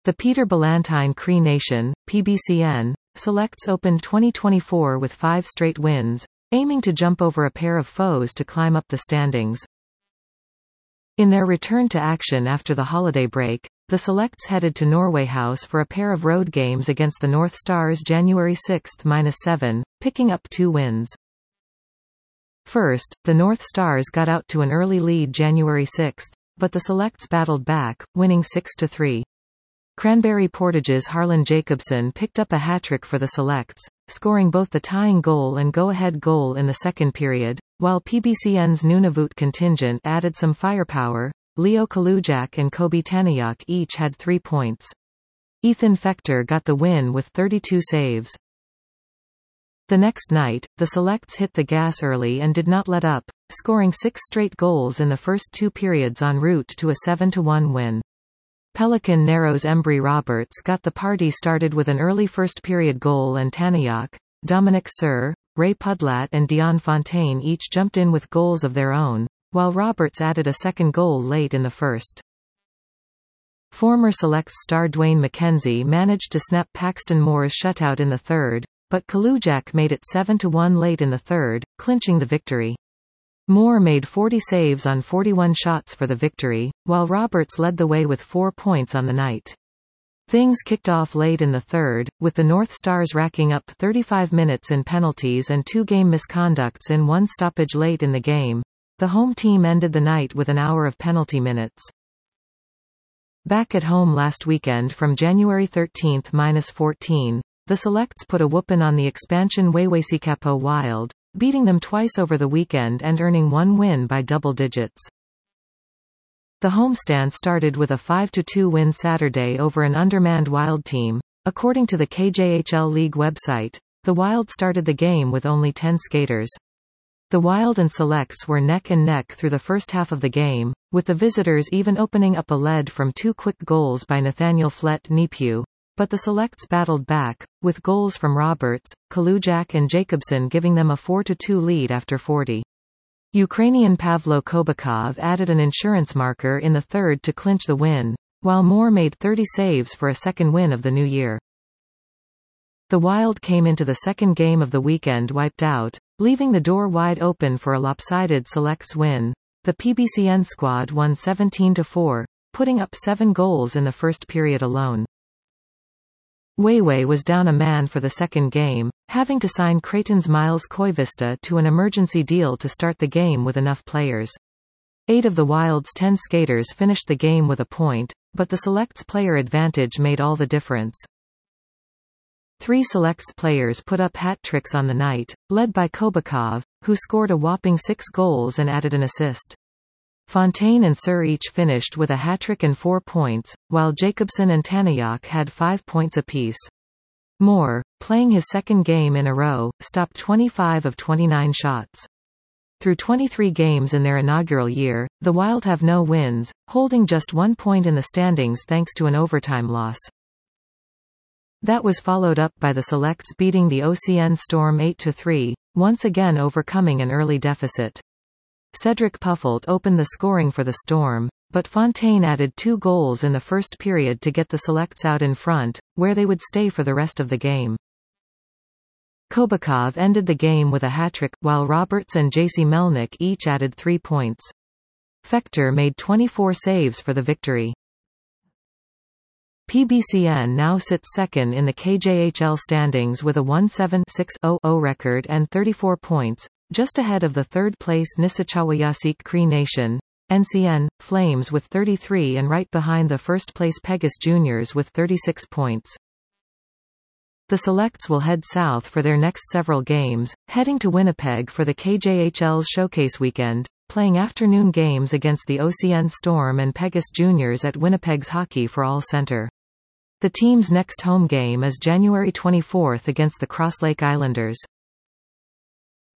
The Peter Ballantine Cree Nation, PBCN, selects opened 2024 with 5 straight wins, aiming to jump over a pair of foes to climb up the standings. In their return to action after the holiday break, the selects headed to Norway House for a pair of road games against the North Stars January 6-7, picking up 2 wins. First, the North Stars got out to an early lead January 6, but the selects battled back, winning 6-3. Cranberry Portage's Harlan Jacobson picked up a hat-trick for the selects, scoring both the tying goal and go-ahead goal in the second period, while PBCN's Nunavut contingent added some firepower. Leo Kalujak and Kobe Tanayak each had 3 points. Ethan Fechter got the win with 32 saves. The next night, the selects hit the gas early and did not let up, scoring 6 straight goals in the first 2 periods en route to a 7-1 win. Pelican Narrow's Embry Roberts got the party started with an early first-period goal, and Tanayak, Dominic Sir, Ray Pudlat and Dion Fontaine each jumped in with goals of their own, while Roberts added a second goal late in the first. Former Selects star Dwayne McKenzie managed to snap Paxton Moore's shutout in the third, but Kalujak made it 7-1 late in the third, clinching the victory. Moore made 40 saves on 41 shots for the victory, while Roberts led the way with 4 points on the night. Things kicked off late in the third, with the North Stars racking up 35 minutes in penalties and 2 game misconducts in 1 stoppage late in the game. The home team ended the night with an hour of penalty minutes. Back at home last weekend from January 13-14, the selects put a whoopin' on the expansion Wawasikapo Wild, beating them twice over the weekend and earning 1 win by double digits. The homestand started with a 5-2 win Saturday over an undermanned Wild team. According to the KJHL League website, the Wild started the game with only 10 skaters. The Wild and selects were neck and neck through the first half of the game, with the visitors even opening up a lead from 2 quick goals by Nathaniel Flett-Nepew. But the selects battled back, with goals from Roberts, Kalujak and Jacobson giving them a 4-2 lead after 40. Ukrainian Pavlo Kobakov added an insurance marker in the third to clinch the win, while Moore made 30 saves for a second win of the new year. The Wild came into the second game of the weekend wiped out, leaving the door wide open for a lopsided selects win. The PBCN squad won 17-4, putting up 7 goals in the first period alone. Wayway was down a man for the second game, having to sign Creighton's Miles Koivista to an emergency deal to start the game with enough players. 8 of the Wild's 10 skaters finished the game with a point, but the selects player advantage made all the difference. 3 selects players put up hat tricks on the night, led by Kobakov, who scored a whopping 6 goals and added an assist. Fontaine and Sir each finished with a hat-trick and 4 points, while Jacobson and Tanayak had 5 points apiece. Moore, playing his second game in a row, stopped 25 of 29 shots. Through 23 games in their inaugural year, the Wild have no wins, holding just 1 point in the standings thanks to an overtime loss. That was followed up by the selects beating the OCN Storm 8-3, once again overcoming an early deficit. Cedric Puffold opened the scoring for the Storm, but Fontaine added 2 goals in the first period to get the selects out in front, where they would stay for the rest of the game. Kobakov ended the game with a hat-trick, while Roberts and J.C. Melnick each added 3 points. Fechter made 24 saves for the victory. PBCN now sits second in the KJHL standings with a 17-6-0 record and 34 points, just ahead of the third-place Nisachawayasik Cree Nation, NCN, Flames with 33 and right behind the first-place Pegas Juniors with 36 points. The selects will head south for their next several games, heading to Winnipeg for the KJHL's Showcase Weekend, playing afternoon games against the OCN Storm and Pegas Juniors at Winnipeg's Hockey for All Centre. The team's next home game is January 24 against the Cross Lake Islanders.